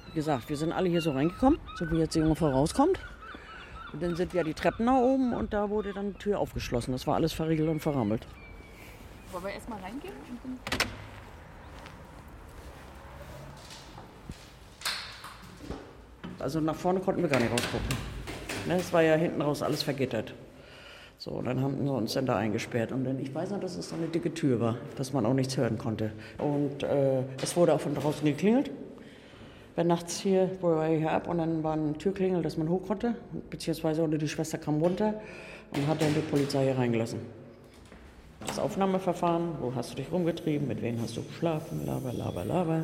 Wie gesagt, wir sind alle hier so reingekommen, so wie jetzt die junge Frau rauskommt. Und dann sind wir die Treppen nach oben und da wurde dann die Tür aufgeschlossen. Das war alles verriegelt und verrammelt. Wollen wir erstmal reingehen? Also nach vorne konnten wir gar nicht rausgucken. Es war ja hinten raus alles vergittert. So, und dann haben wir uns dann da eingesperrt. Und dann, ich weiß noch, dass es so eine dicke Tür war, dass man auch nichts hören konnte. Und es wurde auch von draußen geklingelt. Wenn nachts hier, wo wir hier ab, und dann war ein Türklingel, dass man hoch konnte. Beziehungsweise die Schwester kam runter und hat dann die Polizei hier reingelassen. Das Aufnahmeverfahren, wo hast du dich rumgetrieben, mit wem hast du geschlafen, laber, laber, laber.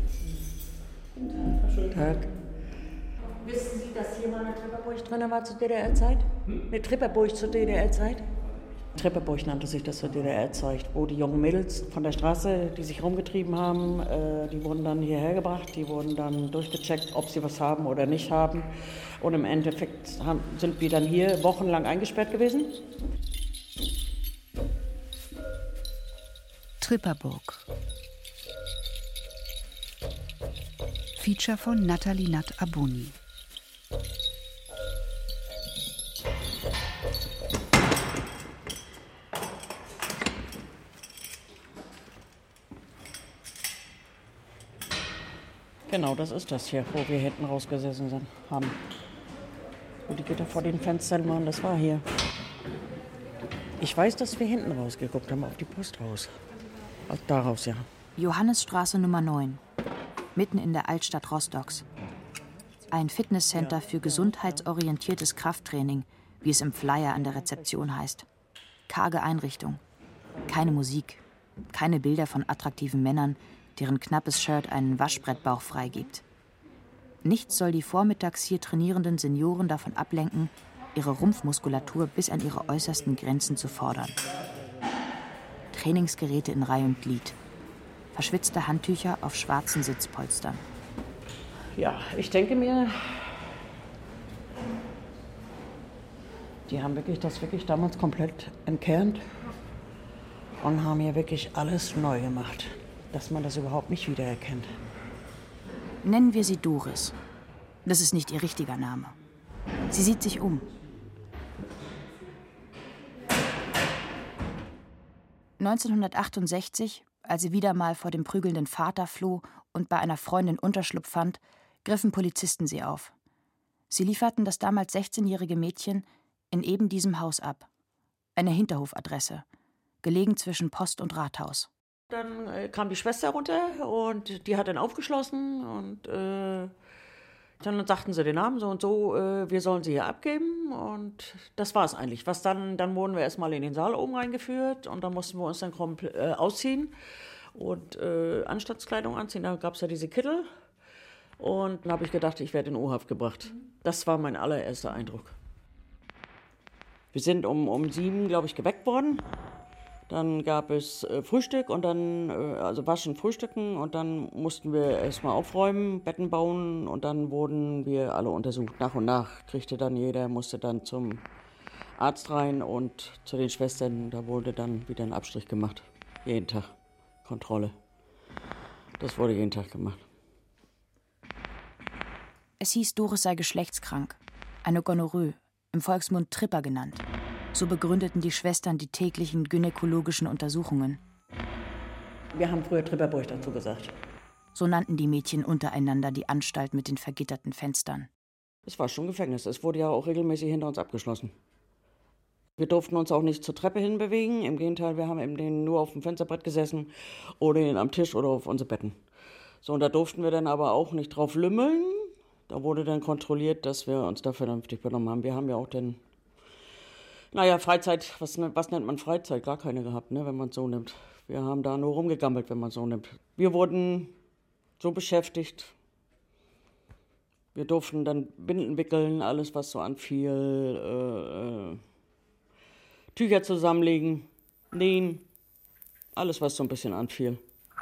Guten Tag. Wissen Sie, dass hier mal eine Trepperburg drin war zur DDR-Zeit? Eine Trepperburg zur DDR-Zeit? Trepperburg nannte sich das zur DDR-Zeit, wo die jungen Mädels von der Straße, die sich rumgetrieben haben, die wurden dann hierher gebracht, die wurden dann durchgecheckt, ob sie was haben oder nicht haben. Und im Endeffekt sind wir dann hier wochenlang eingesperrt gewesen. Tripperburg. Feature von Nathalie Nat-Abuni. Genau, das ist das hier, wo wir hinten rausgesessen haben. Wo die Gitter vor den Fenstern waren, das war hier. Ich weiß, dass wir hinten rausgeguckt haben, auf die Post raus. Also daraus, ja. Johannesstraße Nummer 9, mitten in der Altstadt Rostocks. Ein Fitnesscenter für gesundheitsorientiertes Krafttraining, wie es im Flyer an der Rezeption heißt. Karge Einrichtung. Keine Musik, keine Bilder von attraktiven Männern, deren knappes Shirt einen Waschbrettbauch freigibt. Nichts soll die vormittags hier trainierenden Senioren davon ablenken, ihre Rumpfmuskulatur bis an ihre äußersten Grenzen zu fordern. Trainingsgeräte in Reih und Glied. Verschwitzte Handtücher auf schwarzen Sitzpolstern. Ja, ich denke mir, die haben das wirklich damals komplett entkernt und haben hier wirklich alles neu gemacht, dass man das überhaupt nicht wiedererkennt. Nennen wir sie Doris. Das ist nicht ihr richtiger Name. Sie sieht sich um. 1968, als sie wieder mal vor dem prügelnden Vater floh und bei einer Freundin Unterschlupf fand, griffen Polizisten sie auf. Sie lieferten das damals 16-jährige Mädchen in eben diesem Haus ab. Eine Hinterhofadresse, gelegen zwischen Post und Rathaus. Dann kam die Schwester runter und die hat dann aufgeschlossen und dann sagten sie den Namen so und so, wir sollen sie hier abgeben und das war es eigentlich. Dann wurden wir erstmal in den Saal oben reingeführt und dann mussten wir uns dann ausziehen und Anstandskleidung anziehen. Da gab es ja diese Kittel und dann habe ich gedacht, ich werde in U-Haft gebracht. Das war mein allererster Eindruck. Wir sind um 7, glaube ich, geweckt worden. Dann gab es Frühstück und dann, also waschen, frühstücken und dann mussten wir erstmal aufräumen, Betten bauen und dann wurden wir alle untersucht. Nach und nach musste dann zum Arzt rein und zu den Schwestern, da wurde dann wieder ein Abstrich gemacht. Jeden Tag Kontrolle. Das wurde jeden Tag gemacht. Es hieß, Doris sei geschlechtskrank, eine Gonorrhoe, im Volksmund Tripper genannt. So begründeten die Schwestern die täglichen gynäkologischen Untersuchungen. Wir haben früher Tripperburg dazu gesagt. So nannten die Mädchen untereinander die Anstalt mit den vergitterten Fenstern. Es war schon Gefängnis. Es wurde ja auch regelmäßig hinter uns abgeschlossen. Wir durften uns auch nicht zur Treppe hinbewegen. Im Gegenteil, wir haben eben nur auf dem Fensterbrett gesessen oder am Tisch oder auf unsere Betten. So, und da durften wir dann aber auch nicht drauf lümmeln. Da wurde dann kontrolliert, dass wir uns da vernünftig benommen haben. Wir haben ja auch dann Freizeit, was nennt man Freizeit? Gar keine gehabt, ne, wenn man es so nimmt. Wir haben da nur rumgegammelt, wenn man es so nimmt. Wir wurden so beschäftigt. Wir durften dann Binden wickeln, alles was so anfiel. Tücher zusammenlegen, nähen, alles was so ein bisschen anfiel.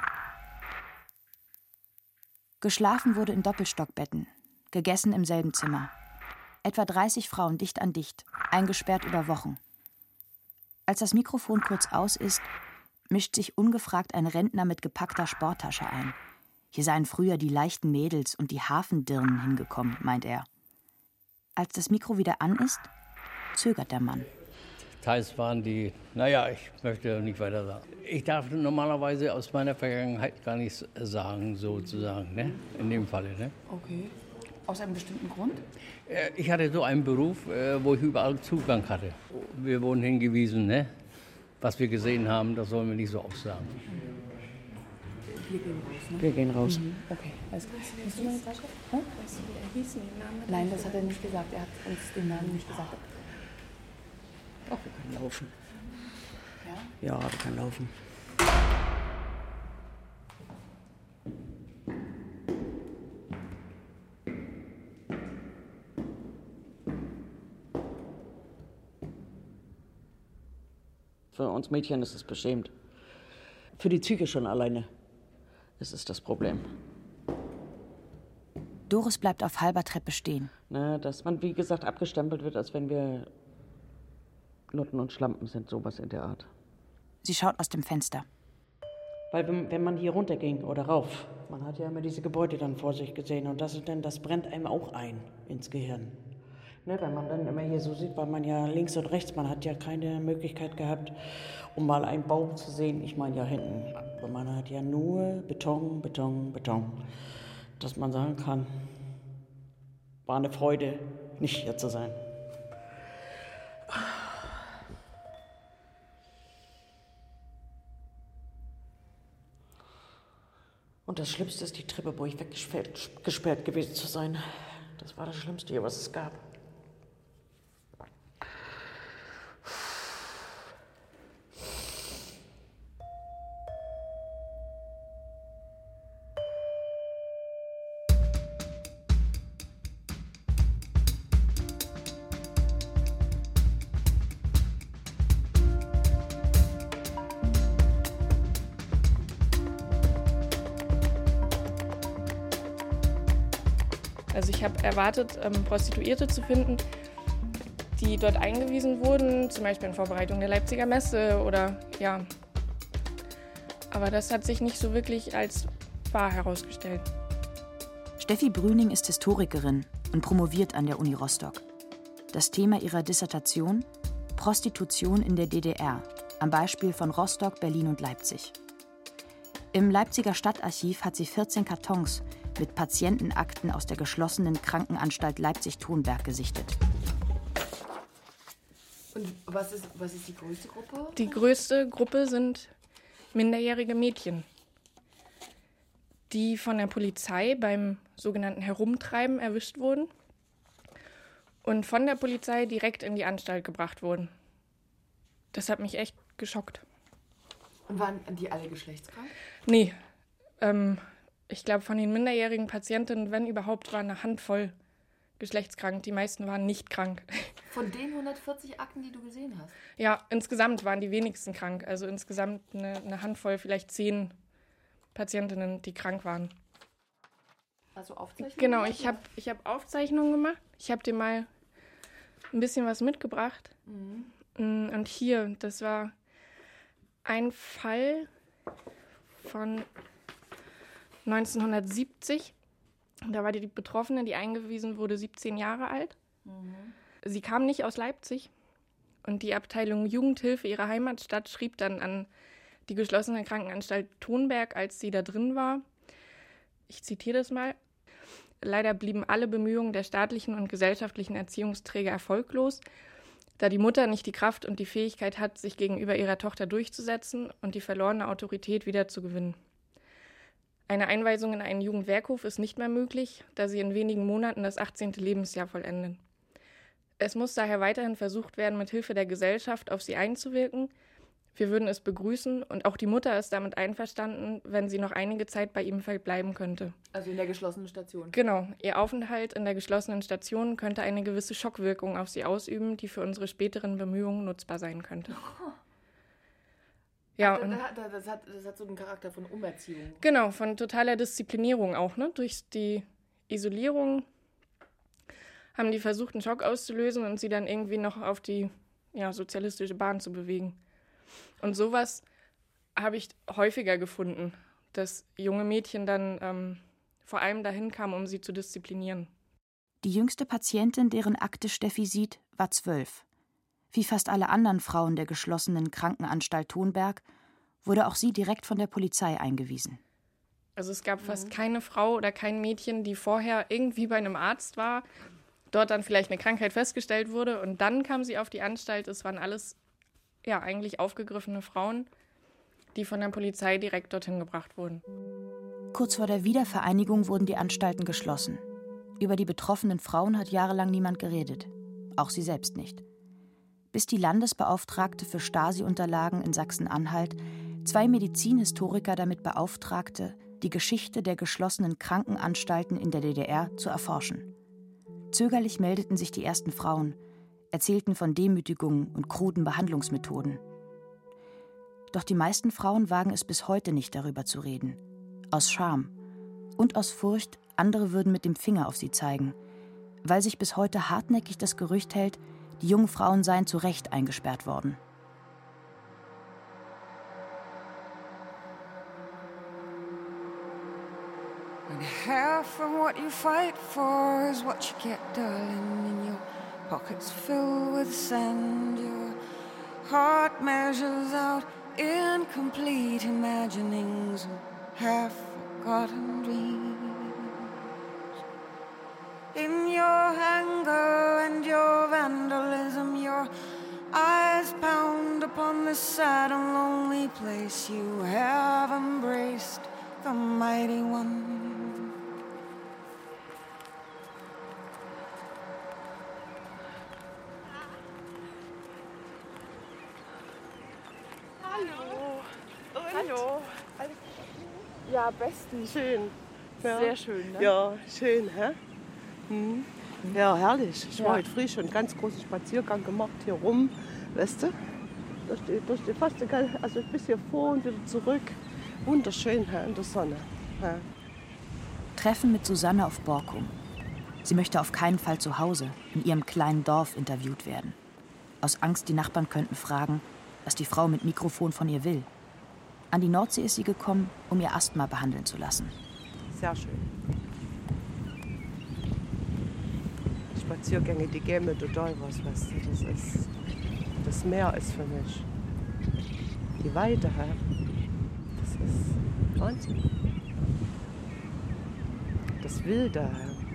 Geschlafen wurde in Doppelstockbetten, gegessen im selben Zimmer. Etwa 30 Frauen dicht an dicht, eingesperrt über Wochen. Als das Mikrofon kurz aus ist, mischt sich ungefragt ein Rentner mit gepackter Sporttasche ein. Hier seien früher die leichten Mädels und die Hafendirnen hingekommen, meint er. Als das Mikro wieder an ist, zögert der Mann. Teils waren die, ich möchte nicht weiter sagen. Ich darf normalerweise aus meiner Vergangenheit gar nichts sagen, sozusagen, ne? In dem Falle. Ne? Okay. Aus einem bestimmten Grund? Ich hatte so einen Beruf, wo ich überall Zugang hatte. Wir wurden hingewiesen, ne? Was wir gesehen haben, das sollen wir nicht so aussagen. Wir gehen raus, ne? Wir gehen raus. Okay, alles klar. Hast du meine Tasche? Weißt du, wie er hieß? Den Namen? Nein, das hat er nicht gesagt. Er hat uns den Namen nicht gesagt. Ach, wir können laufen. Ja? Ja, wir können laufen. Für uns Mädchen ist es beschämend. Für die Psyche schon alleine ist es das Problem. Doris bleibt auf halber Treppe stehen. Dass man, wie gesagt, abgestempelt wird, als wenn wir Nutten und Schlampen sind, sowas in der Art. Sie schaut aus dem Fenster. Weil wenn man hier runterging oder rauf, man hat ja immer diese Gebäude dann vor sich gesehen und das brennt einem auch ein ins Gehirn. Wenn man dann immer hier so sieht, weil man ja links und rechts, man hat ja keine Möglichkeit gehabt, um mal einen Baum zu sehen. Ich meine ja hinten, aber man hat ja nur Beton, Beton, Beton. Dass man sagen kann, war eine Freude, nicht hier zu sein. Und das Schlimmste ist die Treppe, wo ich weggesperrt gewesen zu sein. Das war das Schlimmste hier, was es gab. Also ich habe erwartet, Prostituierte zu finden, die dort eingewiesen wurden, zum Beispiel in Vorbereitung der Leipziger Messe oder ja. Aber das hat sich nicht so wirklich als wahr herausgestellt. Steffi Brüning ist Historikerin und promoviert an der Uni Rostock. Das Thema ihrer Dissertation: Prostitution in der DDR, am Beispiel von Rostock, Berlin und Leipzig. Im Leipziger Stadtarchiv hat sie 14 Kartons mit Patientenakten aus der geschlossenen Krankenanstalt Leipzig-Thunberg gesichtet. Und was ist die größte Gruppe? Die größte Gruppe sind minderjährige Mädchen, die von der Polizei beim sogenannten Herumtreiben erwischt wurden und von der Polizei direkt in die Anstalt gebracht wurden. Das hat mich echt geschockt. Und waren die alle geschlechtskrank? Nee, ich glaube, von den minderjährigen Patientinnen, wenn überhaupt, war eine Handvoll geschlechtskrank. Die meisten waren nicht krank. Von den 140 Akten, die du gesehen hast? Ja, insgesamt waren die wenigsten krank. Also insgesamt eine Handvoll, vielleicht 10 Patientinnen, die krank waren. Also Aufzeichnungen? Genau, ich hab Aufzeichnungen gemacht. Ich habe dir mal ein bisschen was mitgebracht. Mhm. Und hier, das war ein Fall von 1970. Da war die Betroffene, die eingewiesen wurde, 17 Jahre alt. Mhm. Sie kam nicht aus Leipzig. Und die Abteilung Jugendhilfe ihrer Heimatstadt schrieb dann an die geschlossene Krankenanstalt Thunberg, als sie da drin war. Ich zitiere das mal. Leider blieben alle Bemühungen der staatlichen und gesellschaftlichen Erziehungsträger erfolglos, da die Mutter nicht die Kraft und die Fähigkeit hat, sich gegenüber ihrer Tochter durchzusetzen und die verlorene Autorität wiederzugewinnen. Eine Einweisung in einen Jugendwerkhof ist nicht mehr möglich, da sie in wenigen Monaten das 18. Lebensjahr vollenden. Es muss daher weiterhin versucht werden, mit Hilfe der Gesellschaft auf sie einzuwirken. Wir würden es begrüßen und auch die Mutter ist damit einverstanden, wenn sie noch einige Zeit bei ihm verbleiben könnte. Also in der geschlossenen Station? Genau. Ihr Aufenthalt in der geschlossenen Station könnte eine gewisse Schockwirkung auf sie ausüben, die für unsere späteren Bemühungen nutzbar sein könnte. Ja, und das hat so einen Charakter von Umerziehung. Genau, von totaler Disziplinierung auch, ne? Durch die Isolierung haben die versucht, einen Schock auszulösen und sie dann irgendwie noch auf die sozialistische Bahn zu bewegen. Und sowas habe ich häufiger gefunden, dass junge Mädchen dann vor allem dahin kamen, um sie zu disziplinieren. Die jüngste Patientin, deren Akte Steffi sieht, war 12. Wie fast alle anderen Frauen der geschlossenen Krankenanstalt Thonberg wurde auch sie direkt von der Polizei eingewiesen. Also es gab fast keine Frau oder kein Mädchen, die vorher irgendwie bei einem Arzt war, dort dann vielleicht eine Krankheit festgestellt wurde und dann kam sie auf die Anstalt. Es waren alles eigentlich aufgegriffene Frauen, die von der Polizei direkt dorthin gebracht wurden. Kurz vor der Wiedervereinigung wurden die Anstalten geschlossen. Über die betroffenen Frauen hat jahrelang niemand geredet. Auch sie selbst nicht. Bis die Landesbeauftragte für Stasi-Unterlagen in Sachsen-Anhalt 2 Medizinhistoriker damit beauftragte, die Geschichte der geschlossenen Krankenanstalten in der DDR zu erforschen. Zögerlich meldeten sich die ersten Frauen, erzählten von Demütigungen und kruden Behandlungsmethoden. Doch die meisten Frauen wagen es bis heute nicht, darüber zu reden. Aus Scham und aus Furcht, andere würden mit dem Finger auf sie zeigen, weil sich bis heute hartnäckig das Gerücht hält, die jungen Frauen seien zu Recht eingesperrt worden. And half of what you fight for is what you get, darling, and your pockets fill with sand. Your heart measures out incomplete imaginings and half-forgotten dreams. In your anger and your vandalism, your eyes pound upon this sad and lonely place. You have embraced the mighty one. Hallo. Ja, bestens. Schön. Ja. Sehr schön, ne? Ja, schön, hä? Hm. Ja, herrlich. Ich war heute früh schon einen ganz großen Spaziergang gemacht hier rum, weißt du? Durch die fast, also bis hier vor und wieder zurück. Wunderschön, hä? In der Sonne. Hä? Treffen mit Susanne auf Borkum. Sie möchte auf keinen Fall zu Hause, in ihrem kleinen Dorf, interviewt werden. Aus Angst, die Nachbarn könnten fragen, was die Frau mit Mikrofon von ihr will. An die Nordsee ist sie gekommen, um ihr Asthma behandeln zu lassen. Sehr schön. Spaziergänge, die geben mir total was, weißt du. Das Meer ist für mich. Die Weite, das ist Wahnsinn. Das Wilde.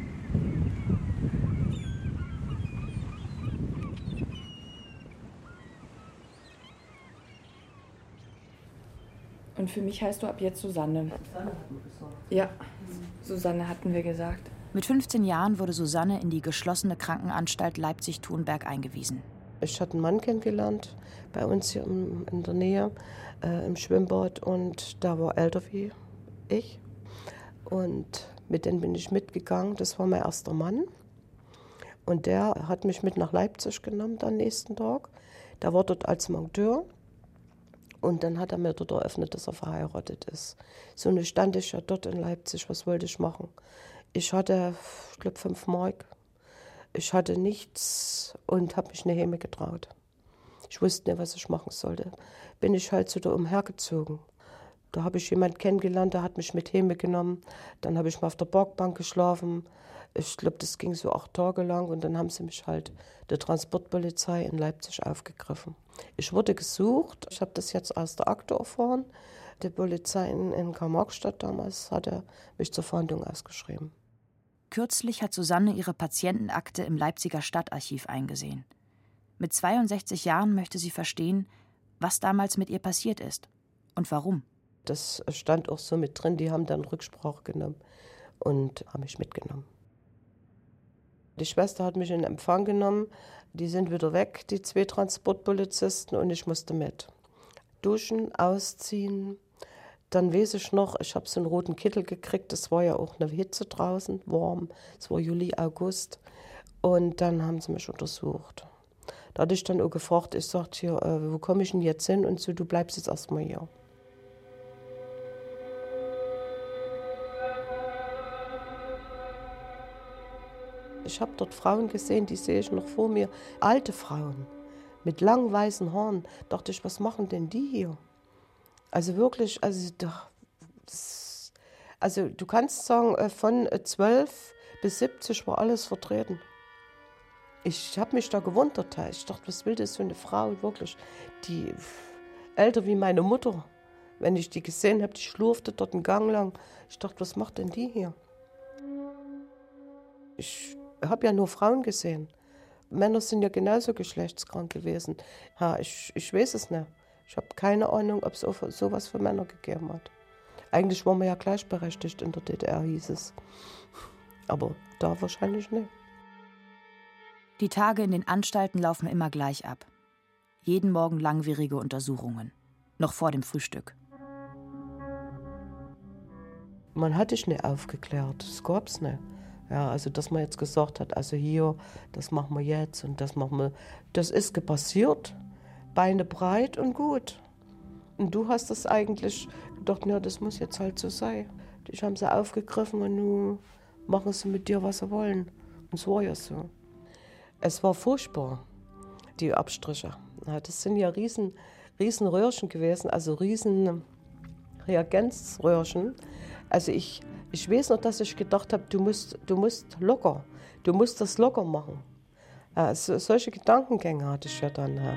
Und für mich heißt du ab jetzt Susanne. Susanne hatten wir gesagt. Ja, Susanne hatten wir gesagt. Mit 15 Jahren wurde Susanne in die geschlossene Krankenanstalt Leipzig-Thonberg eingewiesen. Ich hatte einen Mann kennengelernt, bei uns hier in der Nähe, im Schwimmbad. Und der war älter wie ich. Und mit dem bin ich mitgegangen. Das war mein erster Mann. Und der hat mich mit nach Leipzig genommen am nächsten Tag. Der war dort als Monteur. Und dann hat er mir dort eröffnet, dass er verheiratet ist. So, und stand ich ja dort in Leipzig. Was wollte ich machen? Ich hatte, ich glaube, 5 Mark. Ich hatte nichts und habe mich nicht mehr getraut. Ich wusste nicht, was ich machen sollte. Bin ich halt so da umhergezogen. Da habe ich jemanden kennengelernt, der hat mich mit Heme genommen. Dann habe ich mal auf der Parkbank geschlafen. Ich glaube, das ging so 8 Tage lang. Und dann haben sie mich halt, der Transportpolizei in Leipzig, aufgegriffen. Ich wurde gesucht. Ich habe das jetzt aus der Akte erfahren. Die Polizei in Karl-Marx-Stadt damals hatte mich zur Fahndung ausgeschrieben. Kürzlich hat Susanne ihre Patientenakte im Leipziger Stadtarchiv eingesehen. Mit 62 Jahren möchte sie verstehen, was damals mit ihr passiert ist und warum. Das stand auch so mit drin, die haben dann Rücksprache genommen und haben mich mitgenommen. Die Schwester hat mich in Empfang genommen, die sind wieder weg, die 2 Transportpolizisten, und ich musste mit. Duschen, ausziehen. Dann weiß ich noch, ich habe so einen roten Kittel gekriegt, das war ja auch eine Hitze draußen, warm, es war Juli, August. Und dann haben sie mich untersucht. Da hatte ich dann auch gefragt, ich sagte hier, wo komme ich denn jetzt hin? Und so, du bleibst jetzt erstmal hier. Ich habe dort Frauen gesehen, die sehe ich noch vor mir, alte Frauen mit langen weißen Haaren. Dachte ich, was machen denn die hier? Also wirklich, also Also du kannst sagen, von 12 bis 70 war alles vertreten. Ich habe mich da gewundert. Ich dachte, was will das für eine Frau wirklich, die älter wie meine Mutter. Wenn ich die gesehen habe, die schlurfte dort einen Gang lang. Ich dachte, was macht denn die hier? Ich habe ja nur Frauen gesehen. Männer sind ja genauso geschlechtskrank gewesen. Ja, ich weiß es nicht. Ich habe keine Ahnung, ob es sowas für Männer gegeben hat. Eigentlich waren wir ja gleichberechtigt in der DDR, hieß es. Aber da wahrscheinlich nicht. Die Tage in den Anstalten laufen immer gleich ab. Jeden Morgen langwierige Untersuchungen. Noch vor dem Frühstück. Man hat dich nicht aufgeklärt. Das gab es nicht. Ja, also dass man jetzt gesagt hat, also hier, das machen wir jetzt und das machen wir. Das ist passiert, Beine breit und gut. Und du hast das eigentlich gedacht, ja, das muss jetzt halt so sein. Dich haben sie aufgegriffen und nun machen sie mit dir, was sie wollen. Und es war ja so. Es war furchtbar, die Abstriche. Ja, das sind ja riesen Röhrchen gewesen, also riesen Reagenzröhrchen. Also ich weiß noch, dass ich gedacht habe, du musst locker, du musst das locker machen. Solche Gedankengänge hatte ich ja dann. Ja.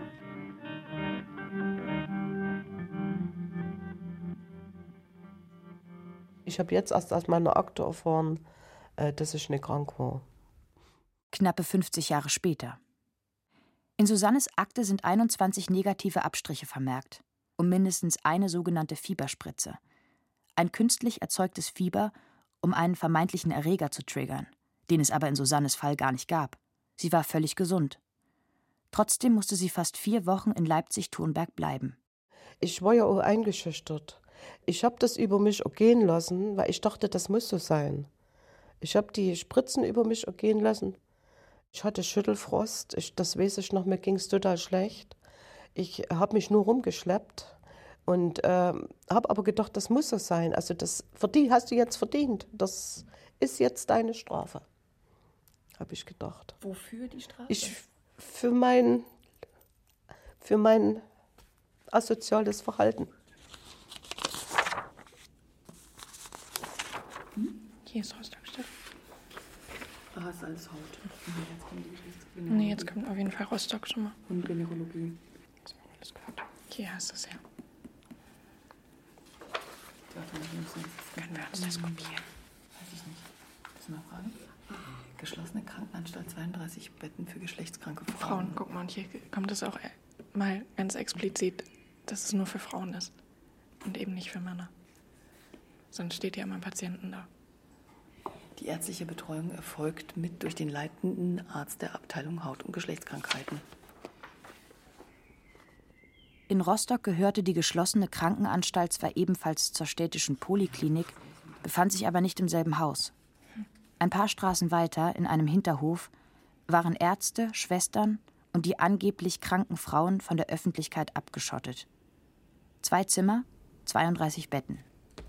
Ich habe jetzt erst aus meiner Akte erfahren, dass ich nicht krank war. Knappe 50 Jahre später. In Susannes Akte sind 21 negative Abstriche vermerkt und mindestens eine sogenannte Fieberspritze. Ein künstlich erzeugtes Fieber, um einen vermeintlichen Erreger zu triggern, den es aber in Susannes Fall gar nicht gab. Sie war völlig gesund. Trotzdem musste sie fast 4 Wochen in Leipzig-Thunberg bleiben. Ich war ja auch eingeschüchtert. Ich habe das über mich ergehen lassen, weil ich dachte, das muss so sein. Ich habe die Spritzen über mich ergehen lassen. Ich hatte Schüttelfrost, das weiß ich noch, mir ging es total schlecht. Ich habe mich nur rumgeschleppt und habe aber gedacht, das muss so sein. Also das hast du jetzt verdient. Das ist jetzt deine Strafe, habe ich gedacht. Wofür die Strafe? Für mein asoziales Verhalten. Hier ist Rostock-Stadt. Ah, ist alles Haut. Jetzt kommt die Geschlechtsgynäkologie. Nee, jetzt kommt auf jeden Fall Rostock schon mal. Und Gynäkologie. Das haben wir alles gehört. Hier hast du es ja. Können wir uns das kopieren? Weiß ich nicht. Das ist eine Frage. Geschlossene Krankenanstalt, 32 Betten für geschlechtskranke Frauen. Guck mal, und hier kommt es auch mal ganz explizit, dass es nur für Frauen ist. Und eben nicht für Männer. Sonst steht ja immer Patienten da. Die ärztliche Betreuung erfolgt mit durch den leitenden Arzt der Abteilung Haut- und Geschlechtskrankheiten. In Rostock gehörte die geschlossene Krankenanstalt zwar ebenfalls zur städtischen Poliklinik, befand sich aber nicht im selben Haus. Ein paar Straßen weiter, in einem Hinterhof, waren Ärzte, Schwestern und die angeblich kranken Frauen von der Öffentlichkeit abgeschottet. 2 Zimmer, 32 Betten.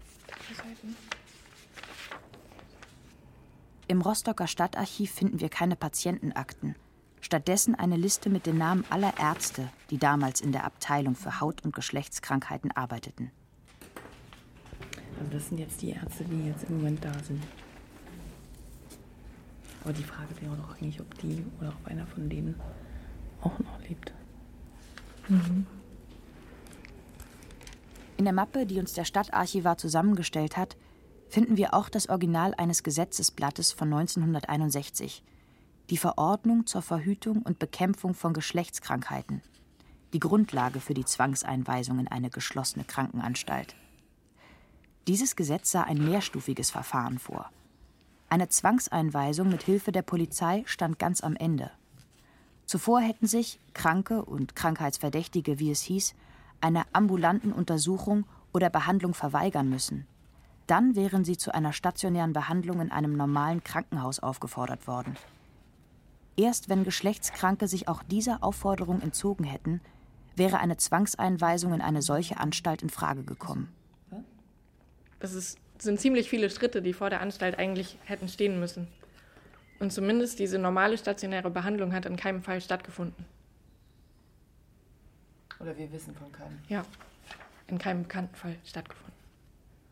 Im Rostocker Stadtarchiv finden wir keine Patientenakten, stattdessen eine Liste mit den Namen aller Ärzte, die damals in der Abteilung für Haut- und Geschlechtskrankheiten arbeiteten. Also das sind jetzt die Ärzte, die jetzt im Moment da sind. Aber die Frage wäre doch eigentlich, ob die oder ob einer von denen auch noch lebt. Mhm. In der Mappe, die uns der Stadtarchivar zusammengestellt hat, finden wir auch das Original eines Gesetzesblattes von 1961, die Verordnung zur Verhütung und Bekämpfung von Geschlechtskrankheiten, die Grundlage für die Zwangseinweisung in eine geschlossene Krankenanstalt. Dieses Gesetz sah ein mehrstufiges Verfahren vor. Eine Zwangseinweisung mit Hilfe der Polizei stand ganz am Ende. Zuvor hätten sich Kranke und Krankheitsverdächtige, wie es hieß, einer ambulanten Untersuchung oder Behandlung verweigern müssen. Dann wären sie zu einer stationären Behandlung in einem normalen Krankenhaus aufgefordert worden. Erst wenn Geschlechtskranke sich auch dieser Aufforderung entzogen hätten, wäre eine Zwangseinweisung in eine solche Anstalt in Frage gekommen. Das sind ziemlich viele Schritte, die vor der Anstalt eigentlich hätten stehen müssen. Und zumindest diese normale stationäre Behandlung hat in keinem Fall stattgefunden. Oder wir wissen von keinem. Ja, in keinem bekannten Fall stattgefunden.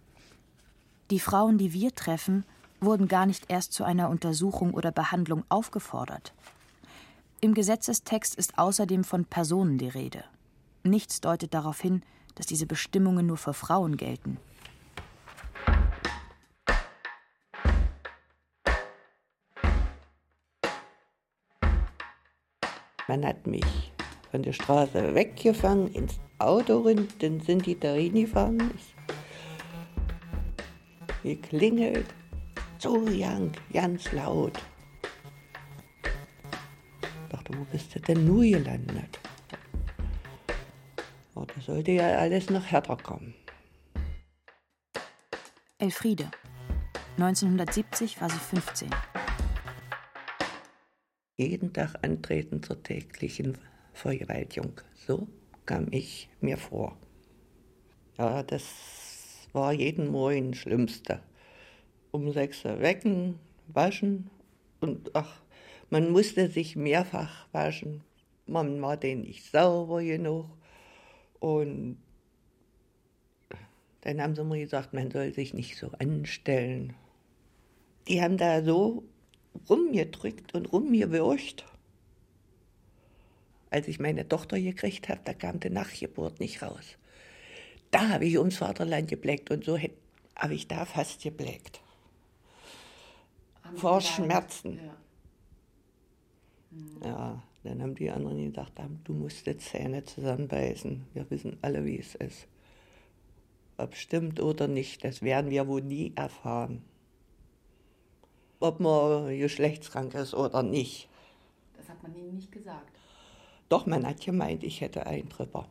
Die Frauen, die wir treffen, wurden gar nicht erst zu einer Untersuchung oder Behandlung aufgefordert. Im Gesetzestext ist außerdem von Personen die Rede. Nichts deutet darauf hin, dass diese Bestimmungen nur für Frauen gelten. Man hat mich von der Straße weggefangen, ins Auto rein, dann sind die da reingefahren. Geklingelt, so ganz laut. Ich dachte, wo bist du denn nur gelandet? Oh, das sollte ja alles noch härter kommen. Elfriede. 1970 war sie 15. Jeden Tag antreten zur täglichen Vergewaltigung. So kam ich mir vor. Ja, das war jeden Morgen das Schlimmste. Um 6 Uhr wecken, waschen und man musste sich mehrfach waschen. Man war den nicht sauber genug. Und dann haben sie mir gesagt, man soll sich nicht so anstellen. Die haben da so rumgedrückt und rumgewürgt. Als ich meine Tochter gekriegt habe, da kam die Nachgeburt nicht raus. Da habe ich ums Vaterland gebleckt und so habe ich da fast gebleckt. Vor Schmerzen. Ja, dann haben die anderen gesagt, du musst die Zähne zusammenbeißen. Wir wissen alle, wie es ist. Ob stimmt oder nicht, das werden wir wohl nie erfahren. Ob man geschlechtskrank ist oder nicht. Das hat man Ihnen nicht gesagt? Doch, man hat gemeint, ich hätte einen Tripper.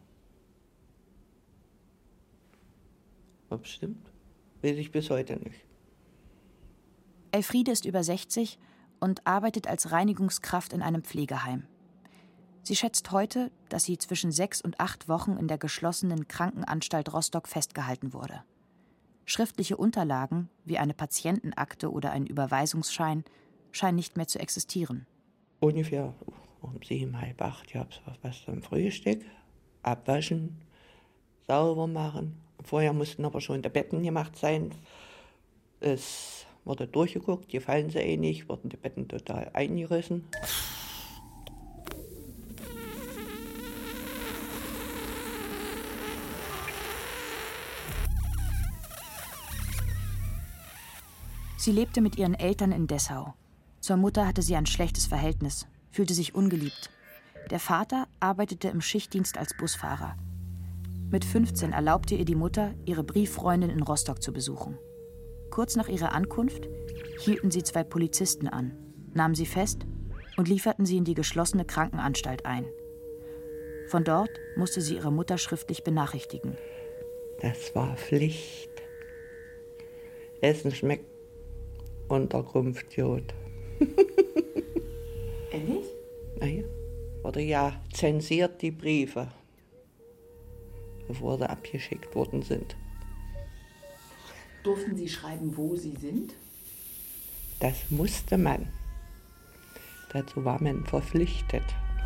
Ob stimmt, weiß ich bis heute nicht. Elfriede ist über 60 und arbeitet als Reinigungskraft in einem Pflegeheim. Sie schätzt heute, dass sie zwischen 6 und 8 Wochen in der geschlossenen Krankenanstalt Rostock festgehalten wurde. Schriftliche Unterlagen, wie eine Patientenakte oder ein Überweisungsschein, scheinen nicht mehr zu existieren. Ungefähr um 7, halb 8 gab es was zum Frühstück, abwaschen, sauber machen. Vorher mussten aber schon die Betten gemacht sein. Es wurde durchgeguckt, gefallen sie nicht, wurden die Betten total eingerissen. Sie lebte mit ihren Eltern in Dessau. Zur Mutter hatte sie ein schlechtes Verhältnis, fühlte sich ungeliebt. Der Vater arbeitete im Schichtdienst als Busfahrer. Mit 15 erlaubte ihr die Mutter, ihre Brieffreundin in Rostock zu besuchen. Kurz nach ihrer Ankunft hielten sie 2 Polizisten an, nahmen sie fest und lieferten sie in die geschlossene Krankenanstalt ein. Von dort musste sie ihre Mutter schriftlich benachrichtigen. Das war Pflicht. Essen schmeckt, Unterkunft gut. Ehrlich? Naja, wurde ja zensiert, die Briefe, bevor sie abgeschickt worden sind. Durften Sie schreiben, wo Sie sind? Das musste man. Dazu war man verpflichtet.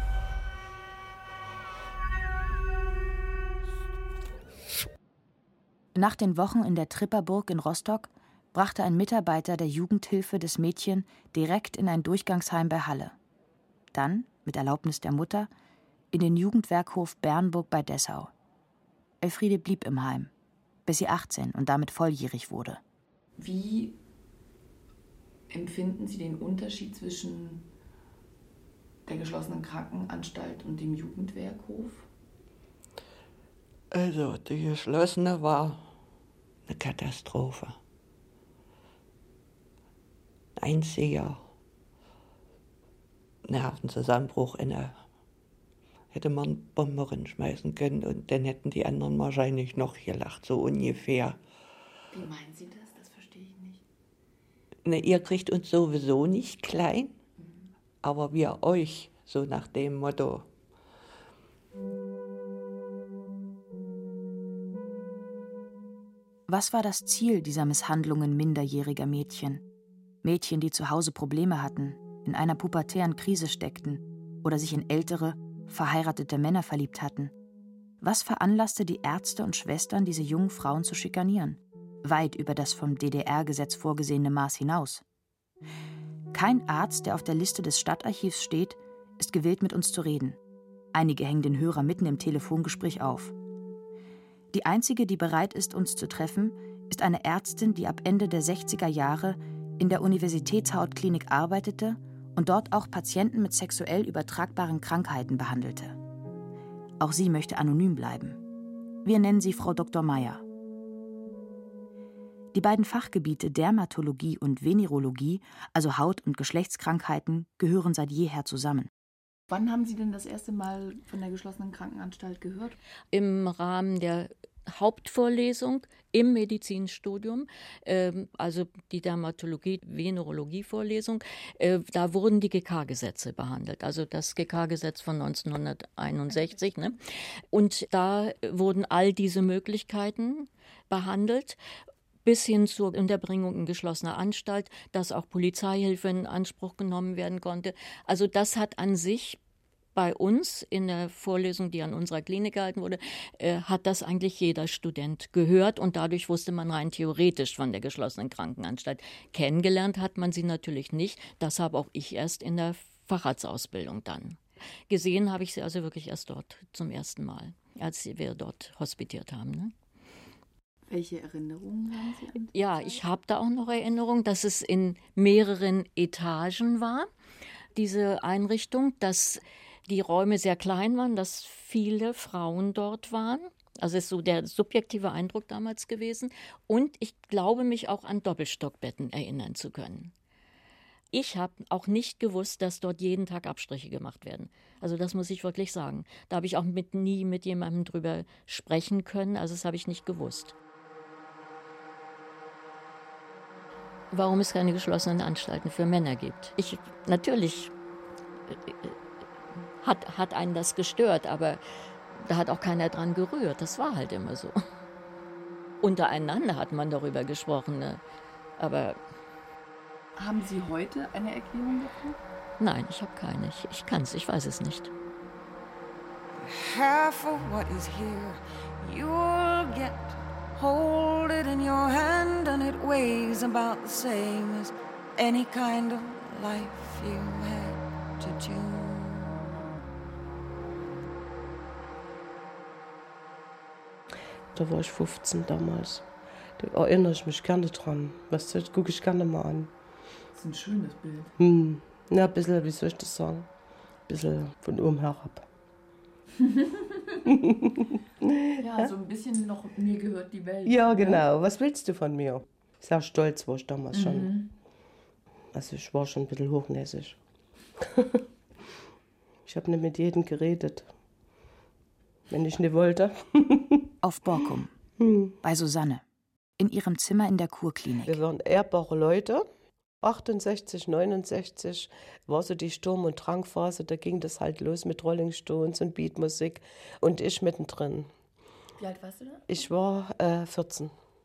Nach den Wochen in der Tripperburg in Rostock brachte ein Mitarbeiter der Jugendhilfe das Mädchen direkt in ein Durchgangsheim bei Halle. Dann, mit Erlaubnis der Mutter, in den Jugendwerkhof Bernburg bei Dessau. Elfriede blieb im Heim, bis sie 18 und damit volljährig wurde. Wie empfinden Sie den Unterschied zwischen der geschlossenen Krankenanstalt und dem Jugendwerkhof? Also, die geschlossene war eine Katastrophe. Ein einziger Nervenzusammenbruch. Hätte man Bomben schmeißen können und dann hätten die anderen wahrscheinlich noch gelacht, so ungefähr. Wie meinen Sie das? Das verstehe ich nicht. Ne, ihr kriegt uns sowieso nicht klein, aber wir euch, so nach dem Motto. Was war das Ziel dieser Misshandlungen minderjähriger Mädchen? Mädchen, die zu Hause Probleme hatten, in einer pubertären Krise steckten oder sich in ältere, verheiratete Männer verliebt hatten. Was veranlasste die Ärzte und Schwestern, diese jungen Frauen zu schikanieren? weit über das vom DDR-Gesetz vorgesehene Maß hinaus. Kein Arzt, der auf der Liste des Stadtarchivs steht, ist gewillt, mit uns zu reden. Einige hängen den Hörer mitten im Telefongespräch auf. Die einzige, die bereit ist, uns zu treffen, ist eine Ärztin, die ab Ende der 60er Jahre in der Universitätshautklinik arbeitete und dort auch Patienten mit sexuell übertragbaren Krankheiten behandelte. Auch sie möchte anonym bleiben. Wir nennen sie Frau Dr. Meyer. Die beiden Fachgebiete Dermatologie und Venerologie, also Haut- und Geschlechtskrankheiten, gehören seit jeher zusammen. Wann haben Sie denn das erste Mal von der geschlossenen Krankenanstalt gehört? Im Rahmen der Hauptvorlesung im Medizinstudium, also die Dermatologie-Venerologie-Vorlesung, da wurden die GK-Gesetze behandelt, also das GK-Gesetz von 1961. Ne? Und da wurden all diese Möglichkeiten behandelt, bis hin zur Unterbringung in geschlossener Anstalt, dass auch Polizeihilfe in Anspruch genommen werden konnte. Also das hat an sich bei uns in der Vorlesung, die an unserer Klinik gehalten wurde, hat das eigentlich jeder Student gehört und dadurch wusste man rein theoretisch von der geschlossenen Krankenanstalt. Kennengelernt hat man sie natürlich nicht, das habe auch ich erst in der Facharztausbildung dann. Gesehen habe ich sie also wirklich erst dort zum ersten Mal, als wir dort hospitiert haben. Ne? Welche Erinnerungen haben Sie an die Ja, Zeit? ich habe da auch noch Erinnerungen, dass es in mehreren Etagen war, diese Einrichtung, dass die Räume sehr klein waren, dass viele Frauen dort waren. Also ist so der subjektive Eindruck damals gewesen. Und ich glaube, mich auch an Doppelstockbetten erinnern zu können. Ich habe auch nicht gewusst, dass dort jeden Tag Abstriche gemacht werden. Also das muss ich wirklich sagen. Da habe ich auch nie mit jemandem drüber sprechen können. Also das habe ich nicht gewusst. Warum es keine geschlossenen Anstalten für Männer gibt. Natürlich hat einen das gestört, aber da hat auch keiner dran gerührt. Das war halt immer so. Untereinander hat man darüber gesprochen, ne? Aber... Haben Sie heute eine Erklärung dafür? Nein, ich habe keine. Ich kann es, ich weiß es nicht. Half of what is here you'll get. Hold it in your hand and it weighs about the same as any kind of life you had to choose. Da war ich 15 damals. Da erinnere ich mich gerne dran. Das gucke ich gerne mal an. Das ist ein schönes Bild. Ja, ein bisschen, wie soll ich das sagen? Ein bisschen von oben herab. Ja, so ein bisschen noch mir gehört die Welt. Ja, genau. Was willst du von mir? Sehr stolz war ich damals schon. Also ich war schon ein bisschen hochnäsig. Ich habe nicht mit jedem geredet, wenn ich nicht wollte. Auf Borkum, bei Susanne, in ihrem Zimmer in der Kurklinik. Wir waren ehrbare Leute. 68, 69 war so die Sturm- und Drangphase, da ging das halt los mit Rolling Stones und Beatmusik und ich mittendrin. Wie alt warst du da? Ich war 14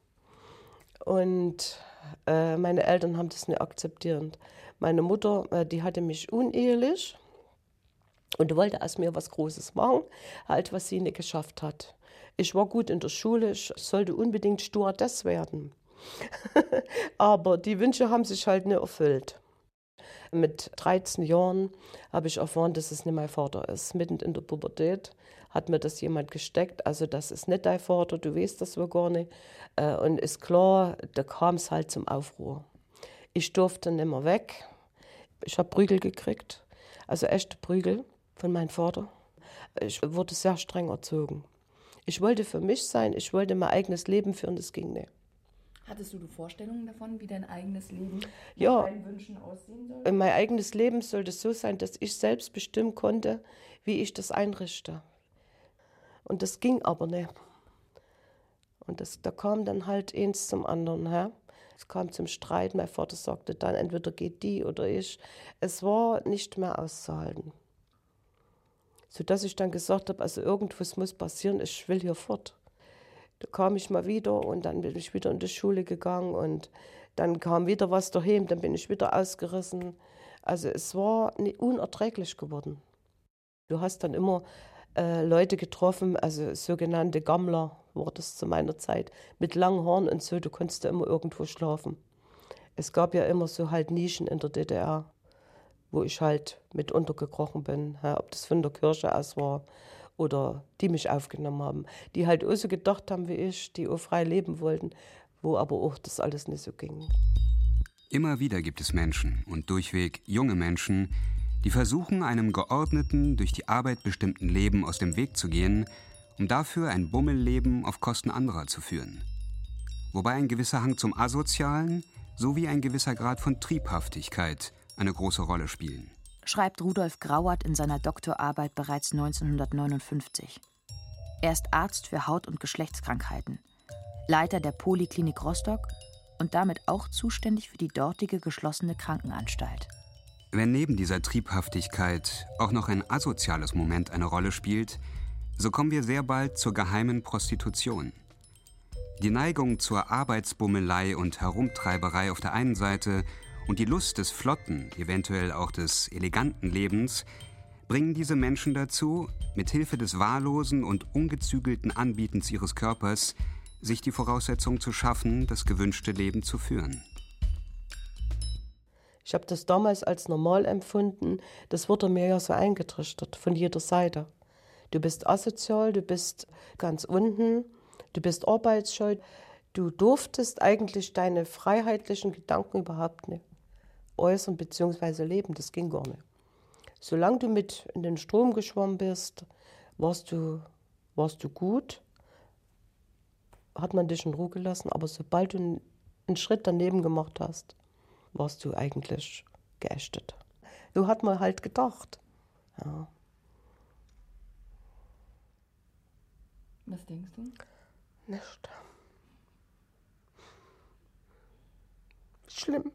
und meine Eltern haben das nicht akzeptiert. Meine Mutter, die hatte mich unehelich und wollte aus mir was Großes machen, halt was sie nicht geschafft hat. Ich war gut in der Schule, ich sollte unbedingt Stewardess werden. Aber die Wünsche haben sich halt nicht erfüllt. Mit 13 Jahren habe ich erfahren, dass es nicht mein Vater ist. Mitten in der Pubertät hat mir das jemand gesteckt. Also das ist nicht dein Vater, du weißt das wohl gar nicht. Und ist klar, da kam es halt zum Aufruhr. Ich durfte nicht mehr weg. Ich habe Prügel gekriegt, also echte Prügel von meinem Vater. Ich wurde sehr streng erzogen. Ich wollte für mich sein, ich wollte mein eigenes Leben führen, das ging nicht. Hattest du Vorstellungen davon, wie dein eigenes Leben ja, nach deinen Wünschen aussehen soll? Mein eigenes Leben sollte so sein, dass ich selbst bestimmen konnte, wie ich das einrichte. Und das ging aber nicht. Und da kam dann halt eins zum anderen. Es kam zum Streit. Mein Vater sagte dann, entweder geht die oder ich. Es war nicht mehr auszuhalten. Sodass ich dann gesagt habe, also irgendwas muss passieren, ich will hier fort. Da kam ich mal wieder und dann bin ich wieder in die Schule gegangen und dann kam wieder was daheim, dann bin ich wieder ausgerissen. Also es war unerträglich geworden. Du hast dann immer Leute getroffen, also sogenannte Gammler war das zu meiner Zeit, mit langen Haaren und so, du konntest da immer irgendwo schlafen. Es gab ja immer so halt Nischen in der DDR, wo ich halt mit untergekrochen bin, ja, ob das von der Kirche aus war oder die mich aufgenommen haben, die halt auch so gedacht haben wie ich, die auch frei leben wollten, wo aber auch das alles nicht so ging. Immer wieder gibt es Menschen und durchweg junge Menschen, die versuchen, einem geordneten, durch die Arbeit bestimmten Leben aus dem Weg zu gehen, um dafür ein Bummelleben auf Kosten anderer zu führen. Wobei ein gewisser Hang zum Asozialen sowie ein gewisser Grad von Triebhaftigkeit eine große Rolle spielen. Schreibt Rudolf Grauert in seiner Doktorarbeit bereits 1959. Er ist Arzt für Haut- und Geschlechtskrankheiten, Leiter der Poliklinik Rostock und damit auch zuständig für die dortige geschlossene Krankenanstalt. Wenn neben dieser Triebhaftigkeit auch noch ein asoziales Moment eine Rolle spielt, so kommen wir sehr bald zur geheimen Prostitution. Die Neigung zur Arbeitsbummelei und Herumtreiberei auf der einen Seite und die Lust des flotten, eventuell auch des eleganten Lebens bringen diese Menschen dazu, mit Hilfe des wahllosen und ungezügelten Anbietens ihres Körpers sich die Voraussetzungen zu schaffen, das gewünschte Leben zu führen. Ich habe das damals als normal empfunden. Das wurde mir ja so eingetrichtert von jeder Seite. Du bist asozial, du bist ganz unten, du bist arbeitsscheu. Du durftest eigentlich deine freiheitlichen Gedanken überhaupt nicht äußern bzw. leben. Das ging gar nicht. Solange du mit in den Strom geschwommen bist, warst du gut, hat man dich in Ruhe gelassen. Aber sobald du einen Schritt daneben gemacht hast, warst du eigentlich geächtet. So hat man halt gedacht. Ja. Was denkst du? Nicht. Schlimm.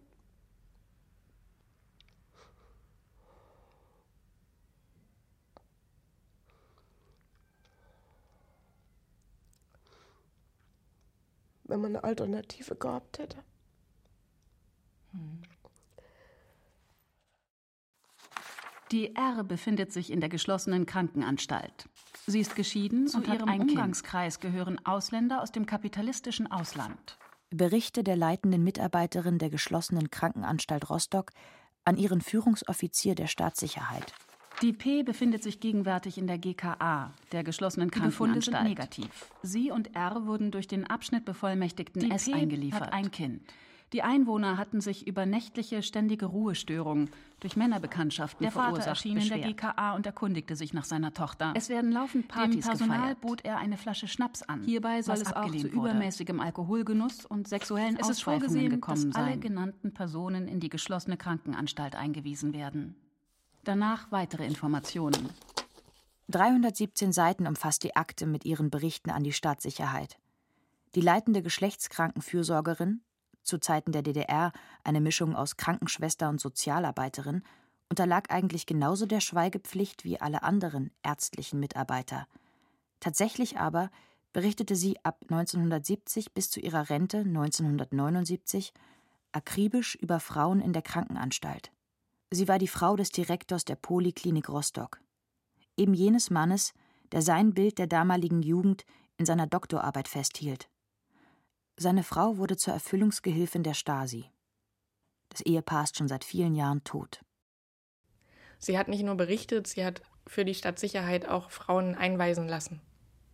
Wenn man eine Alternative gehabt hätte. Die R befindet sich in der geschlossenen Krankenanstalt. Sie ist geschieden und hat ein Kind. Zu ihrem Umgangskreis gehören Ausländer aus dem kapitalistischen Ausland. Berichte der leitenden Mitarbeiterin der geschlossenen Krankenanstalt Rostock an ihren Führungsoffizier der Staatssicherheit. Die P befindet sich gegenwärtig in der GKA, der geschlossenen Krankenanstalt. Die Befunde sind negativ. Sie und R wurden durch den Abschnittbevollmächtigten S eingeliefert. Hat ein Kind. Die Einwohner hatten sich über nächtliche, ständige Ruhestörungen durch Männerbekanntschaften verursacht. Der Vater erschien in der GKA und erkundigte sich nach seiner Tochter. Es werden laufend Partys gefeiert. Dem Personal bot er eine Flasche Schnaps an. Hierbei soll es auch zu übermäßigem Alkoholgenuss und sexuellen Ausschweifungen gekommen sein. Es ist vorgesehen, dass alle genannten Personen in die geschlossene Krankenanstalt eingewiesen werden. Danach weitere Informationen. 317 Seiten umfasst die Akte mit ihren Berichten an die Staatssicherheit. Die leitende Geschlechtskrankenfürsorgerin, zu Zeiten der DDR eine Mischung aus Krankenschwester und Sozialarbeiterin, unterlag eigentlich genauso der Schweigepflicht wie alle anderen ärztlichen Mitarbeiter. Tatsächlich aber berichtete sie ab 1970 bis zu ihrer Rente 1979 akribisch über Frauen in der Krankenanstalt. Sie war die Frau des Direktors der Poliklinik Rostock. Eben jenes Mannes, der sein Bild der damaligen Jugend in seiner Doktorarbeit festhielt. Seine Frau wurde zur Erfüllungsgehilfin der Stasi. Das Ehepaar ist schon seit vielen Jahren tot. Sie hat nicht nur berichtet, sie hat für die Stadtsicherheit auch Frauen einweisen lassen.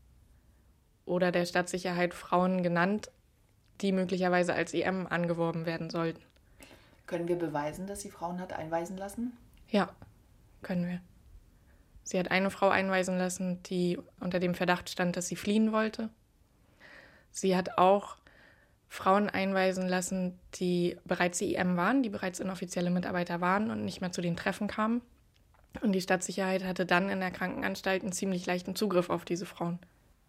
Oder der Stadtsicherheit Frauen genannt, die möglicherweise als EM angeworben werden sollten. Können wir beweisen, dass sie Frauen hat einweisen lassen? Ja, können wir. Sie hat eine Frau einweisen lassen, die unter dem Verdacht stand, dass sie fliehen wollte. Sie hat auch Frauen einweisen lassen, die bereits EM waren, die bereits inoffizielle Mitarbeiter waren und nicht mehr zu den Treffen kamen. Und die Stadtsicherheit hatte dann in der Krankenanstalt einen ziemlich leichten Zugriff auf diese Frauen.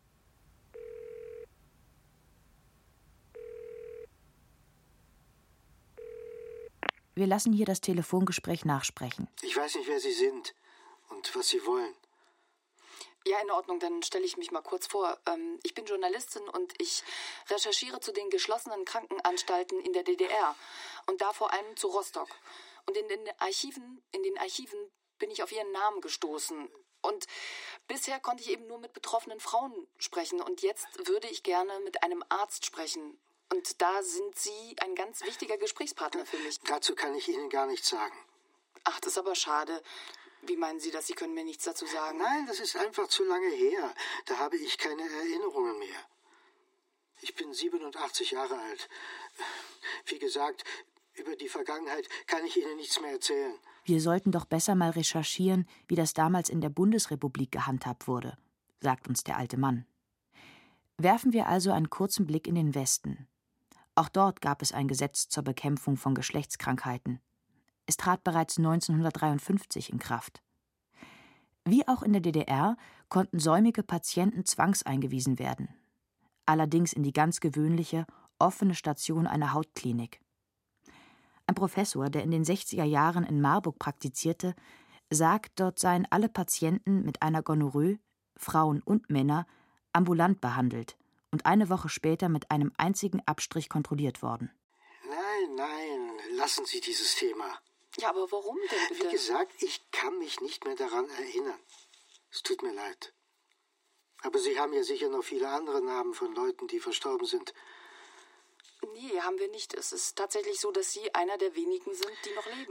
Wir lassen hier das Telefongespräch nachsprechen. Ich weiß nicht, wer Sie sind und was Sie wollen. Ja, in Ordnung, dann stelle ich mich mal kurz vor. Ich bin Journalistin und ich recherchiere zu den geschlossenen Krankenanstalten in der DDR und da vor allem zu Rostock. Und in den Archiven bin ich auf Ihren Namen gestoßen. Und Bisher konnte ich eben nur mit betroffenen Frauen sprechen und jetzt würde ich gerne mit einem Arzt sprechen. Und da sind Sie ein ganz wichtiger Gesprächspartner für mich. Dazu kann ich Ihnen gar nichts sagen. Ach, das ist aber schade. Wie meinen Sie das? Sie können mir nichts dazu sagen? Nein, das ist einfach zu lange her. Da habe ich keine Erinnerungen mehr. Ich bin 87 Jahre alt. Wie gesagt, über die Vergangenheit kann ich Ihnen nichts mehr erzählen. Wir sollten doch besser mal recherchieren, wie das damals in der Bundesrepublik gehandhabt wurde, sagt uns der alte Mann. Werfen wir also einen kurzen Blick in den Westen. Auch dort gab es ein Gesetz zur Bekämpfung von Geschlechtskrankheiten. Es trat bereits 1953 in Kraft. Wie auch in der DDR konnten säumige Patienten zwangseingewiesen werden. Allerdings in die ganz gewöhnliche, offene Station einer Hautklinik. Ein Professor, der in den 60er Jahren in Marburg praktizierte, sagt, dort seien alle Patienten mit einer Gonorrhoe, Frauen und Männer, ambulant behandelt und eine Woche später mit einem einzigen Abstrich kontrolliert worden. Nein, lassen Sie dieses Thema. Ja, aber warum denn bitte? Wie gesagt, ich kann mich nicht mehr daran erinnern. Es tut mir leid. Aber Sie haben ja sicher noch viele andere Namen von Leuten, die verstorben sind. Nee, haben wir nicht. Es ist tatsächlich so, dass Sie einer der wenigen sind, die noch leben.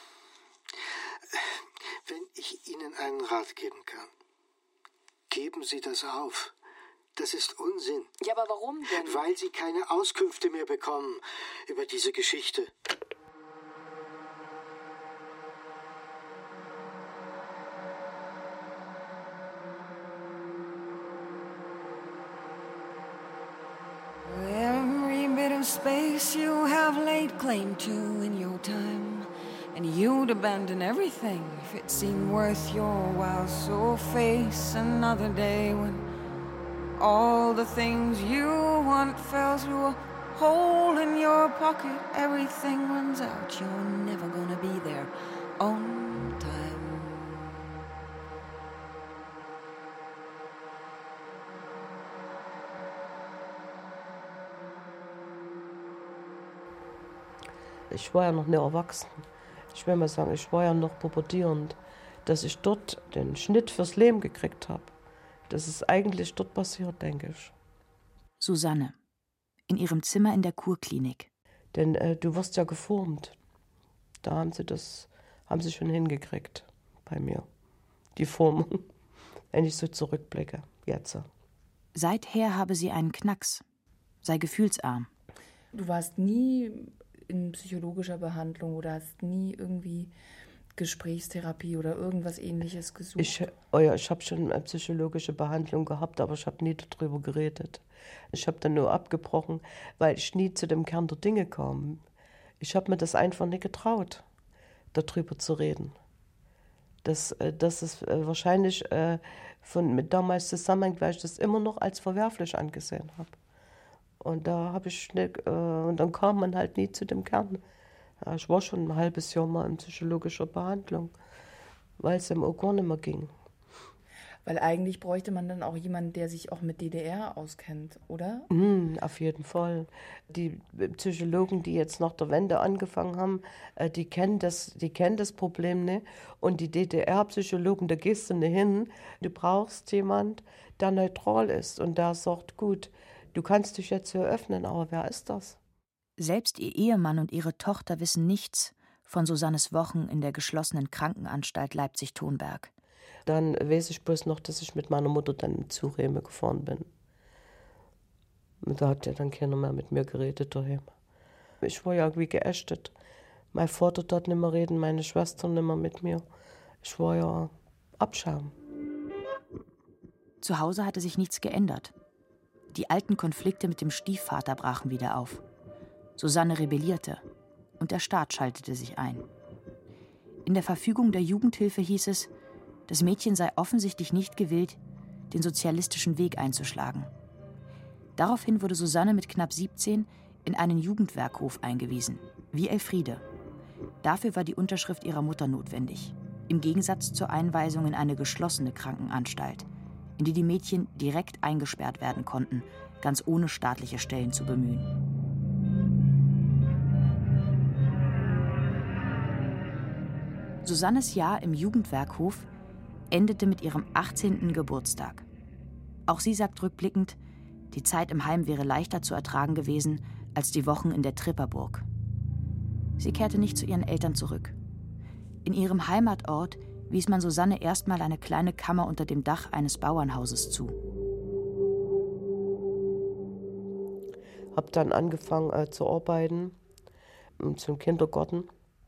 Wenn ich Ihnen einen Rat geben kann, geben Sie das auf. Das ist Unsinn. Ja, aber warum denn? Weil Sie keine Auskünfte mehr bekommen über diese Geschichte. Every bit of space you have laid claim to in your time, and you'd abandon everything if it seemed worth your while. So face another day when all the things you want fell through a hole in your pocket. Everything runs out. You're never gonna be there on time. Ich war ja noch nicht erwachsen. Ich will mal sagen, ich war ja noch pubertierend. Dass ich dort den Schnitt fürs Leben gekriegt habe, das ist eigentlich dort passiert, denke ich. Susanne, in ihrem Zimmer in der Kurklinik. Denn du wirst ja geformt. Da haben sie schon hingekriegt bei mir. Die Form, wenn ich so zurückblicke, jetzt. Seither habe sie einen Knacks, sei gefühlsarm. Du warst nie in psychologischer Behandlung oder hast nie irgendwie Gesprächstherapie oder irgendwas Ähnliches gesucht? Ich habe schon eine psychologische Behandlung gehabt, aber ich habe nie darüber geredet. Ich habe dann nur abgebrochen, weil ich nie zu dem Kern der Dinge kam. Ich habe mir das einfach nicht getraut, darüber zu reden. Das ist wahrscheinlich mit damals zusammenhängt, weil ich das immer noch als verwerflich angesehen habe. Und da habe ich und dann kam man halt nie zu dem Kern. Ja, ich war schon ein halbes Jahr mal in psychologischer Behandlung, weil es ihm auch gar nicht mehr ging. Weil eigentlich bräuchte man dann auch jemanden, der sich auch mit DDR auskennt, oder? Auf jeden Fall. Die Psychologen, die jetzt nach der Wende angefangen haben, die kennen das Problem nicht. Und die DDR-Psychologen, da gehst du nicht hin. Du brauchst jemanden, der neutral ist und der sagt, gut, du kannst dich jetzt hier öffnen, aber wer ist das? Selbst ihr Ehemann und ihre Tochter wissen nichts von Susannes Wochen in der geschlossenen Krankenanstalt Leipzig-Thonberg. Dann weiß ich bloß noch, dass ich mit meiner Mutter dann im Zug gefahren bin. Und da hat ja dann keiner mehr mit mir geredet daheim. Ich war ja irgendwie geächtet. Mein Vater dort nicht mehr reden, meine Schwester nicht mehr mit mir. Ich war ja Abschaum. Zu Hause hatte sich nichts geändert. Die alten Konflikte mit dem Stiefvater brachen wieder auf. Susanne rebellierte und der Staat schaltete sich ein. In der Verfügung der Jugendhilfe hieß es, das Mädchen sei offensichtlich nicht gewillt, den sozialistischen Weg einzuschlagen. Daraufhin wurde Susanne mit knapp 17 in einen Jugendwerkhof eingewiesen, wie Elfriede. Dafür war die Unterschrift ihrer Mutter notwendig, im Gegensatz zur Einweisung in eine geschlossene Krankenanstalt, in die die Mädchen direkt eingesperrt werden konnten, ganz ohne staatliche Stellen zu bemühen. Susannes Jahr im Jugendwerkhof endete mit ihrem 18. Geburtstag. Auch sie sagt rückblickend, die Zeit im Heim wäre leichter zu ertragen gewesen als die Wochen in der Tripperburg. Sie kehrte nicht zu ihren Eltern zurück. In ihrem Heimatort wies man Susanne erstmal eine kleine Kammer unter dem Dach eines Bauernhauses zu. Habe dann angefangen zu arbeiten zum Kindergarten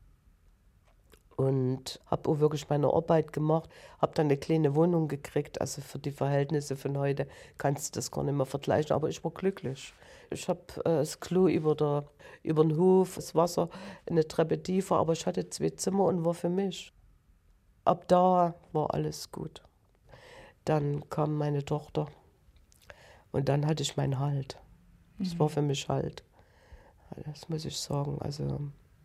und habe auch wirklich meine Arbeit gemacht. Habe dann eine kleine Wohnung gekriegt, also für die Verhältnisse von heute kannst du das gar nicht mehr vergleichen, aber ich war glücklich. Ich habe das Klo über den Hof, das Wasser, eine Treppe tiefer, aber ich hatte 2 Zimmer und war für mich. Ab da war alles gut. Dann kam meine Tochter und dann hatte ich meinen Halt. Das war für mich Halt. Das muss ich sagen, also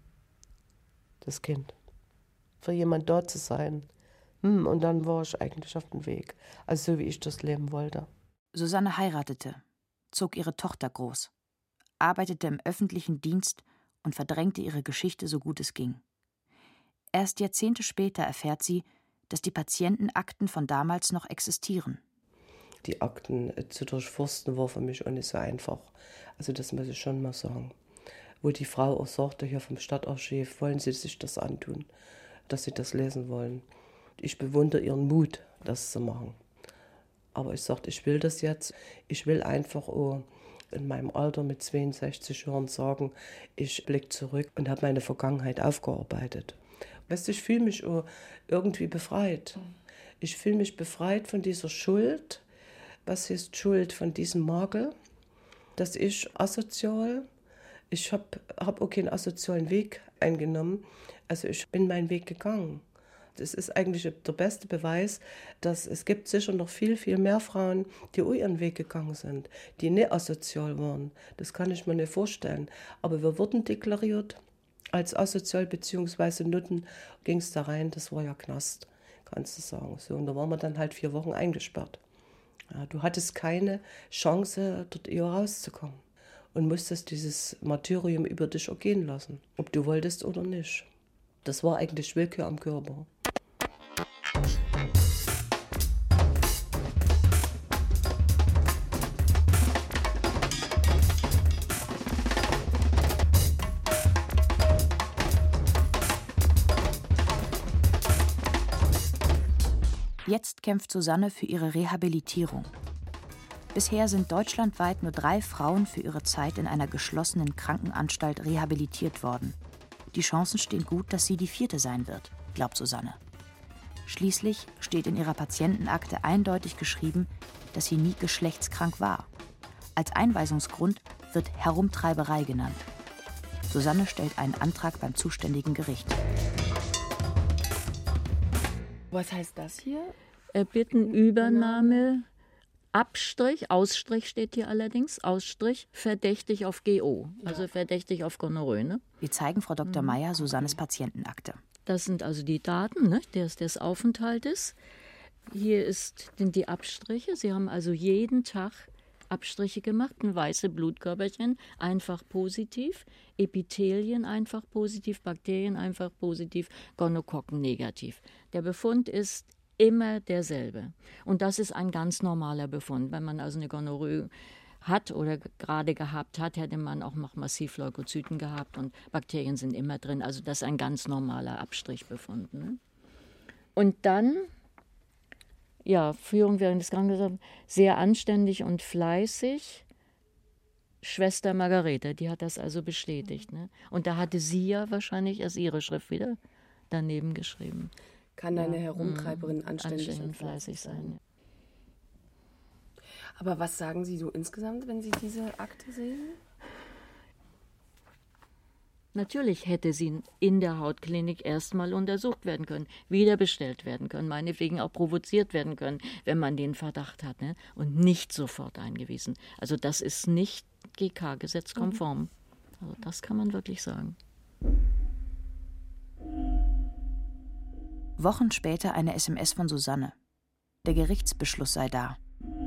das Kind. Für jemand da zu sein. Und dann war ich eigentlich auf dem Weg, also so wie ich das leben wollte. Susanne heiratete, zog ihre Tochter groß, arbeitete im öffentlichen Dienst und verdrängte ihre Geschichte so gut es ging. Erst Jahrzehnte später erfährt sie, dass die Patientenakten von damals noch existieren. Die Akten zu durchforsten war für mich auch nicht so einfach. Also das muss ich schon mal sagen. Wo die Frau auch sagte, hier vom Stadtarchiv, wollen Sie sich das antun, dass Sie das lesen wollen. Ich bewundere ihren Mut, das zu machen. Aber ich sagte, ich will das jetzt. Ich will einfach auch in meinem Alter mit 62 Jahren sagen, ich blicke zurück und habe meine Vergangenheit aufgearbeitet. Weißt du, ich fühle mich auch irgendwie befreit. Ich fühle mich befreit von dieser Schuld. Was ist Schuld? Von diesem Makel, dass ich asozial, ich hab auch keinen asozialen Weg eingenommen, also ich bin meinen Weg gegangen. Das ist eigentlich der beste Beweis, dass es gibt sicher noch viel, viel mehr Frauen, die auch ihren Weg gegangen sind, die nicht asozial waren. Das kann ich mir nicht vorstellen. Aber wir wurden deklariert als asozial, beziehungsweise Nutten ging es da rein, das war ja Knast, kannst du sagen. So, und da waren wir dann halt 4 Wochen eingesperrt. Ja, du hattest keine Chance, dort eher rauszukommen und musstest dieses Martyrium über dich ergehen lassen, ob du wolltest oder nicht. Das war eigentlich Willkür am Körper. Jetzt kämpft Susanne für ihre Rehabilitierung. Bisher sind deutschlandweit nur 3 Frauen für ihre Zeit in einer geschlossenen Krankenanstalt rehabilitiert worden. Die Chancen stehen gut, dass sie die 4. sein wird, glaubt Susanne. Schließlich steht in ihrer Patientenakte eindeutig geschrieben, dass sie nie geschlechtskrank war. Als Einweisungsgrund wird Herumtreiberei genannt. Susanne stellt einen Antrag beim zuständigen Gericht. Was heißt das hier? Erbittenübernahme, Abstrich, Ausstrich steht hier allerdings, Ausstrich, verdächtig auf GO, also verdächtig auf Gonorrhoe. Ne? Wir zeigen Frau Dr. Meyer Susannes Patientenakte. Das sind also die Daten, ne, des Aufenthaltes. Hier sind die Abstriche. Sie haben also jeden Tag Abstriche gemacht, weiße Blutkörperchen, einfach positiv, Epithelien einfach positiv, Bakterien einfach positiv, Gonokokken negativ. Der Befund ist immer derselbe. Und das ist ein ganz normaler Befund. Wenn man also eine Gonorrhoe hat oder gerade gehabt hat, hätte man auch noch massiv Leukozyten gehabt und Bakterien sind immer drin. Also das ist ein ganz normaler Abstrichbefund. Ne? Und dann Führung während des Krankenhauses, sehr anständig und fleißig. Schwester Margarete, die hat das also bestätigt. Ne? Und da hatte sie ja wahrscheinlich erst ihre Schrift wieder daneben geschrieben. Kann eine Herumtreiberin anständig und fleißig sein. Aber was sagen Sie so insgesamt, wenn Sie diese Akte sehen? Natürlich hätte sie in der Hautklinik erstmal untersucht werden können, wieder bestellt werden können, meinetwegen auch provoziert werden können, wenn man den Verdacht hat, ne? Und nicht sofort eingewiesen. Also das ist nicht GK-gesetzkonform. Also das kann man wirklich sagen. Wochen später eine SMS von Susanne. Der Gerichtsbeschluss sei da.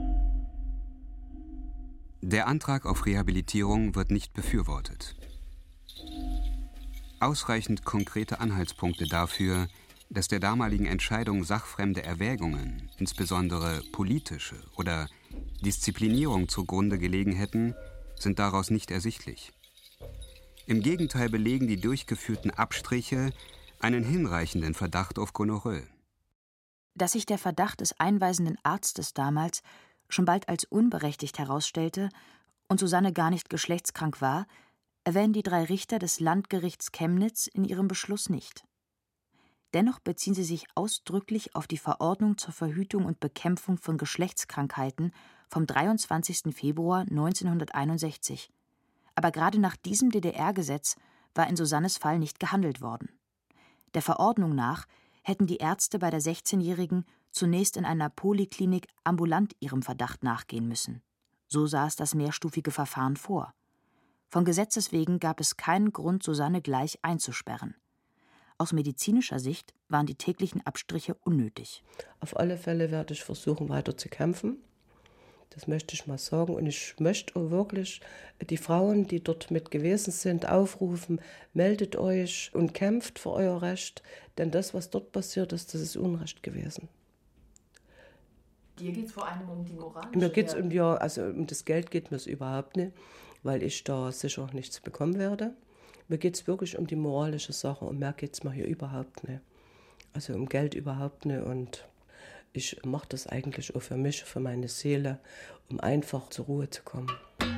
Der Antrag auf Rehabilitierung wird nicht befürwortet. Ausreichend konkrete Anhaltspunkte dafür, dass der damaligen Entscheidung sachfremde Erwägungen, insbesondere politische oder Disziplinierung zugrunde gelegen hätten, sind daraus nicht ersichtlich. Im Gegenteil belegen die durchgeführten Abstriche einen hinreichenden Verdacht auf Gonorrhoe. Dass sich der Verdacht des einweisenden Arztes damals schon bald als unberechtigt herausstellte und Susanne gar nicht geschlechtskrank war, erwähnen die 3 Richter des Landgerichts Chemnitz in ihrem Beschluss nicht. Dennoch beziehen sie sich ausdrücklich auf die Verordnung zur Verhütung und Bekämpfung von Geschlechtskrankheiten vom 23. Februar 1961. Aber gerade nach diesem DDR-Gesetz war in Susannes Fall nicht gehandelt worden. Der Verordnung nach hätten die Ärzte bei der 16-Jährigen zunächst in einer Poliklinik ambulant ihrem Verdacht nachgehen müssen. So sah es das mehrstufige Verfahren vor. Von Gesetzes wegen gab es keinen Grund, Susanne gleich einzusperren. Aus medizinischer Sicht waren die täglichen Abstriche unnötig. Auf alle Fälle werde ich versuchen, weiter zu kämpfen. Das möchte ich mal sagen. Und ich möchte auch wirklich die Frauen, die dort mit gewesen sind, aufrufen, meldet euch und kämpft für euer Recht. Denn das, was dort passiert ist, das ist Unrecht gewesen. Dir geht es vor allem um die Moral? Mir geht es um das Geld geht mir es überhaupt nicht, weil ich da sicher nichts bekommen werde. Mir geht es wirklich um die moralische Sache und mehr geht es mir hier überhaupt nicht. Also um Geld überhaupt nicht und ich mache das eigentlich auch für mich, für meine Seele, um einfach zur Ruhe zu kommen.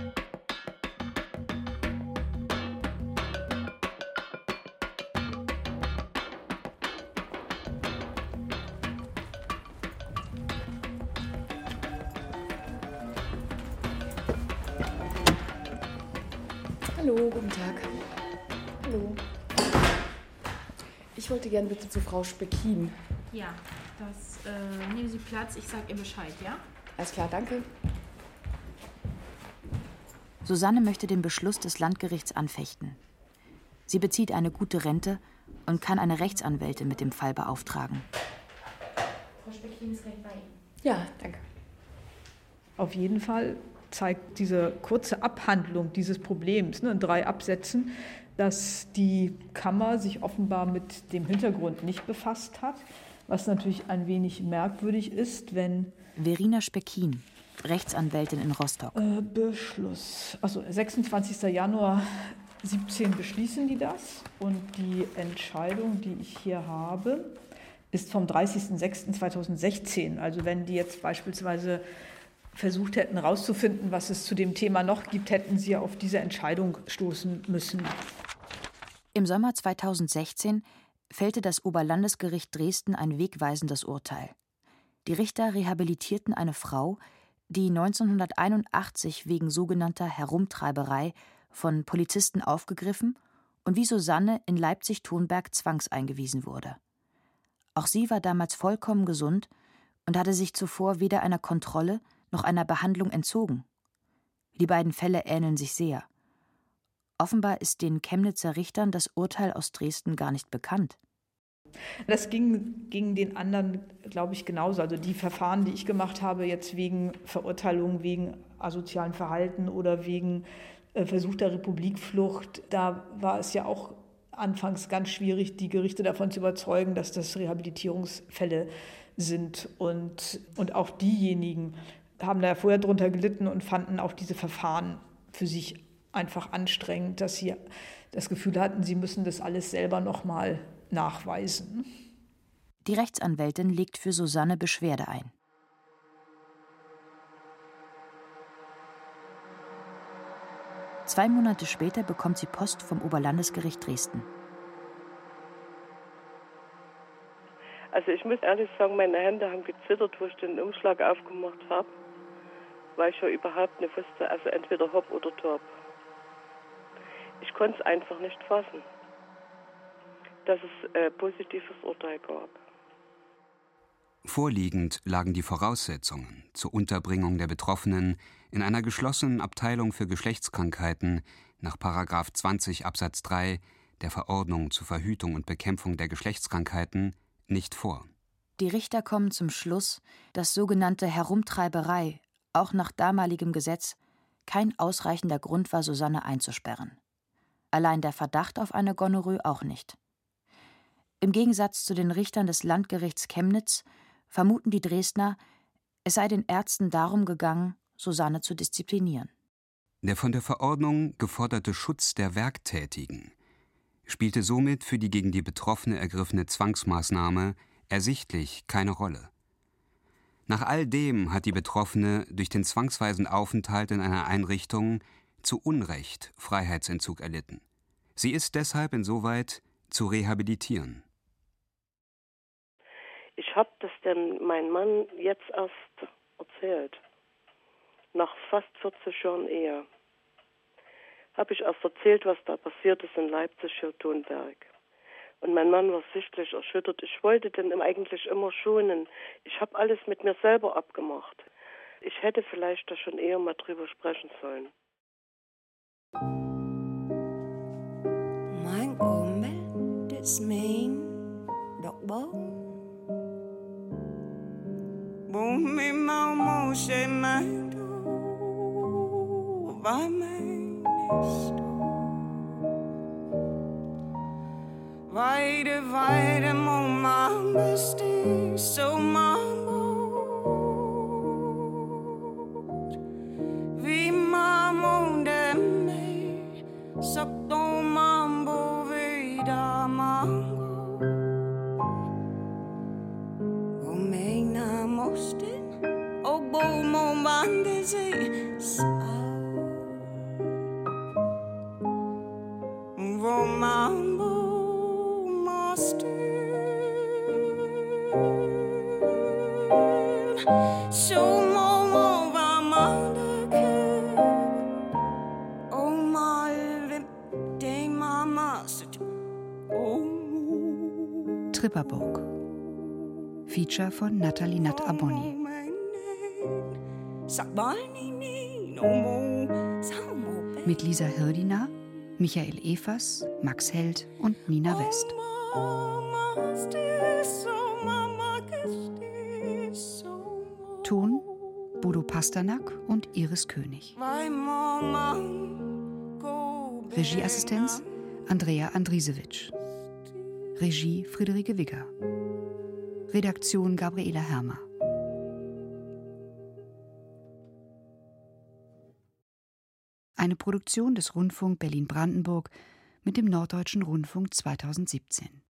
Hallo, guten Tag. Hallo. Ich wollte gern bitte zu Frau Speckin. Ja, nehmen Sie Platz, ich sage ihr Bescheid, ja? Alles klar, danke. Susanne möchte den Beschluss des Landgerichts anfechten. Sie bezieht eine gute Rente und kann eine Rechtsanwältin mit dem Fall beauftragen. Frau Speckin ist gleich bei Ihnen. Ja, danke. Auf jeden Fall zeigt diese kurze Abhandlung dieses Problems in 3 Absätzen, dass die Kammer sich offenbar mit dem Hintergrund nicht befasst hat, was natürlich ein wenig merkwürdig ist, wenn... Verena Speckin, Rechtsanwältin in Rostock. Beschluss. Also 26. Januar 17 beschließen die das und die Entscheidung, die ich hier habe, ist vom 30.06.2016. Also wenn die jetzt beispielsweise versucht hätten herauszufinden, was es zu dem Thema noch gibt, hätten sie auf diese Entscheidung stoßen müssen. Im Sommer 2016 fällte das Oberlandesgericht Dresden ein wegweisendes Urteil. Die Richter rehabilitierten eine Frau, die 1981 wegen sogenannter Herumtreiberei von Polizisten aufgegriffen und wie Susanne in Leipzig-Thunberg zwangseingewiesen wurde. Auch sie war damals vollkommen gesund und hatte sich zuvor weder einer Kontrolle noch einer Behandlung entzogen. Die beiden Fälle ähneln sich sehr. Offenbar ist den Chemnitzer Richtern das Urteil aus Dresden gar nicht bekannt. Das ging den anderen, glaube ich, genauso. Also die Verfahren, die ich gemacht habe, jetzt wegen Verurteilung, wegen asozialen Verhalten oder wegen versuchter Republikflucht, da war es ja auch anfangs ganz schwierig, die Gerichte davon zu überzeugen, dass das Rehabilitierungsfälle sind. Und auch diejenigen haben da vorher drunter gelitten und fanden auch diese Verfahren für sich einfach anstrengend, dass sie das Gefühl hatten, sie müssen das alles selber noch mal nachweisen. Die Rechtsanwältin legt für Susanne Beschwerde ein. Zwei Monate später bekommt sie Post vom Oberlandesgericht Dresden. Also ich muss ehrlich sagen, meine Hände haben gezittert, wo ich den Umschlag aufgemacht habe, weil ich ja überhaupt nicht wusste, also entweder hopp oder top. Ich konnte es einfach nicht fassen, dass es ein positives Urteil gab. Vorliegend lagen die Voraussetzungen zur Unterbringung der Betroffenen in einer geschlossenen Abteilung für Geschlechtskrankheiten nach § 20 Absatz 3 der Verordnung zur Verhütung und Bekämpfung der Geschlechtskrankheiten nicht vor. Die Richter kommen zum Schluss, dass sogenannte Herumtreiberei auch nach damaligem Gesetz kein ausreichender Grund war, Susanne einzusperren. Allein der Verdacht auf eine Gonorrhoe auch nicht. Im Gegensatz zu den Richtern des Landgerichts Chemnitz vermuten die Dresdner, es sei den Ärzten darum gegangen, Susanne zu disziplinieren. Der von der Verordnung geforderte Schutz der Werktätigen spielte somit für die gegen die Betroffene ergriffene Zwangsmaßnahme ersichtlich keine Rolle. Nach all dem hat die Betroffene durch den zwangsweisen Aufenthalt in einer Einrichtung zu Unrecht Freiheitsentzug erlitten. Sie ist deshalb insoweit zu rehabilitieren. Ich habe das denn meinem Mann jetzt erst erzählt. Nach fast 40 Jahren Ehe. Habe ich erst erzählt, was da passiert ist in Leipzig, hier Thunberg. Und mein Mann war sichtlich erschüttert. Ich wollte den eigentlich immer schonen. Ich habe alles mit mir selber abgemacht. Ich hätte vielleicht da schon eher mal drüber sprechen sollen. Mein Umwelt ist mein Doktor. Bumi mau se mando va mesto. Weide mo mam besti so mambo. Vi mamon de me sakto mambo vida mango. O me na mosten o bo mo mande se sa. Vo mambo Tripperburg. Feature von Nathalie Natt Abonny. Mit Lisa Hirdina, Michael Evers, Max Held und Nina West. Ton Bodo Pasternak und Iris König. Regieassistenz Andrea Andrisewitsch. Regie Friederike Wigger. Redaktion Gabriela Hermer. Eine Produktion des Rundfunk Berlin-Brandenburg mit dem Norddeutschen Rundfunk 2017.